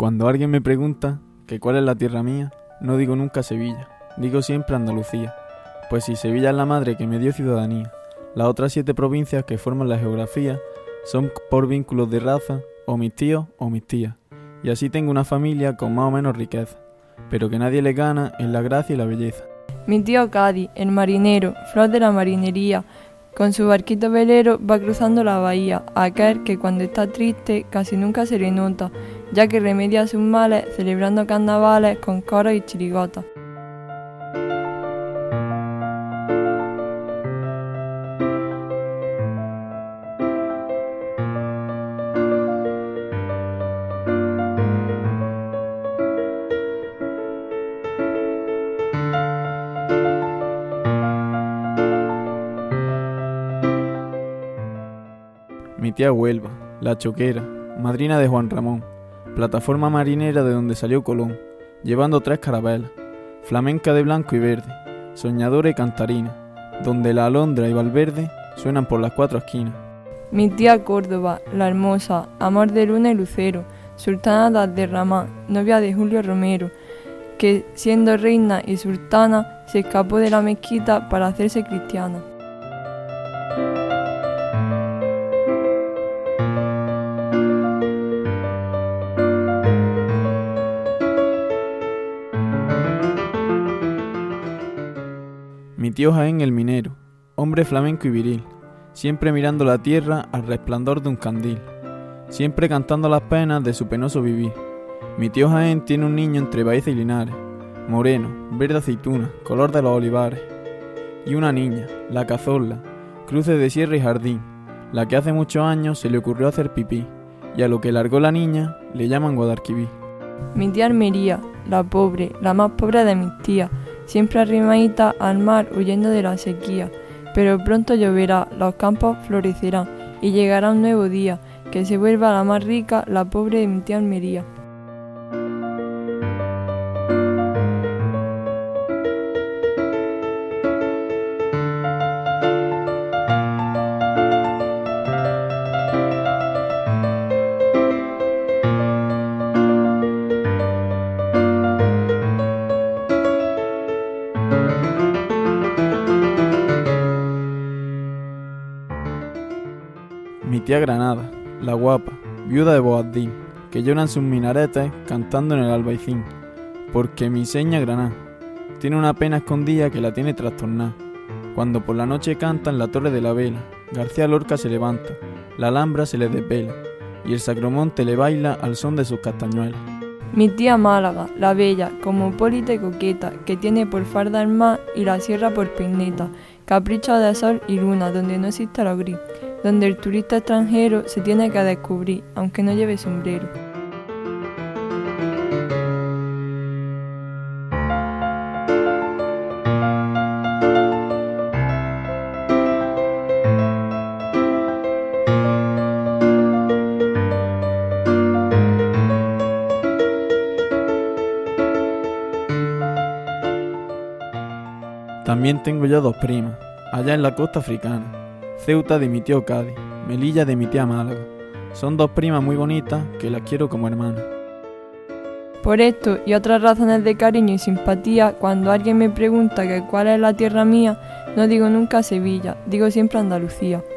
Cuando alguien me pregunta que cuál es la tierra mía, no digo nunca Sevilla, digo siempre Andalucía. Pues si Sevilla es la madre que me dio ciudadanía, las otras 7 provincias que forman la geografía son por vínculos de raza, o mis tíos o mis tías. Y así tengo una familia con más o menos riqueza, pero que nadie le gana en la gracia y la belleza. Mi tío Cádiz, el marinero, flor de la marinería, con su barquito velero va cruzando la bahía, aquel que cuando está triste casi nunca se le nota, ya que remedia sus males celebrando carnavales con coros y chirigotas. Mi tía Huelva, la choquera, madrina de Juan Ramón, plataforma marinera de donde salió Colón, llevando 3 carabelas, flamenca de blanco y verde, soñadora y cantarina, donde la alondra y Valverde suenan por las 4 esquinas. Mi tía Córdoba, la hermosa, amor de luna y lucero, sultana de Abderramán, novia de Julio Romero, que siendo reina y sultana se escapó de la mezquita para hacerse cristiana. Mi tío Jaén el minero, hombre flamenco y viril, siempre mirando la tierra al resplandor de un candil, siempre cantando las penas de su penoso vivir. Mi tío Jaén tiene un niño entre Baeza y Linares, moreno, verde aceituna, color de los olivares, y una niña, la Cazorla, cruce de sierra y jardín, la que hace muchos años se le ocurrió hacer pipí, y a lo que largó la niña le llaman Guadalquivir. Mi tía Almería, la pobre, la más pobre de mis tías, siempre arrimadita al mar huyendo de la sequía, pero pronto lloverá, los campos florecerán y llegará un nuevo día, que se vuelva la más rica, la pobre de mi tía Almería. Mi tía Granada, la guapa, viuda de Boabdil, que lloran sus minaretes cantando en el albaicín, porque mi seña Granada tiene una pena escondida que la tiene trastornada. Cuando por la noche canta en la torre de la vela, García Lorca se levanta, la Alhambra se le desvela, y el Sacromonte le baila al son de sus castañuelas. Mi tía Málaga, la bella, cosmopolita y coqueta, que tiene por farda el mar y la sierra por peineta, capricho de sol y luna, donde no existe lo gris, donde el turista extranjero se tiene que descubrir, aunque no lleve sombrero. También tengo yo 2 primas, allá en la costa africana, Ceuta de mi tío Cádiz, Melilla de mi tía Málaga. Son 2 primas muy bonitas que las quiero como hermanas. Por esto y otras razones de cariño y simpatía, cuando alguien me pregunta que cuál es la tierra mía, no digo nunca Sevilla, digo siempre Andalucía.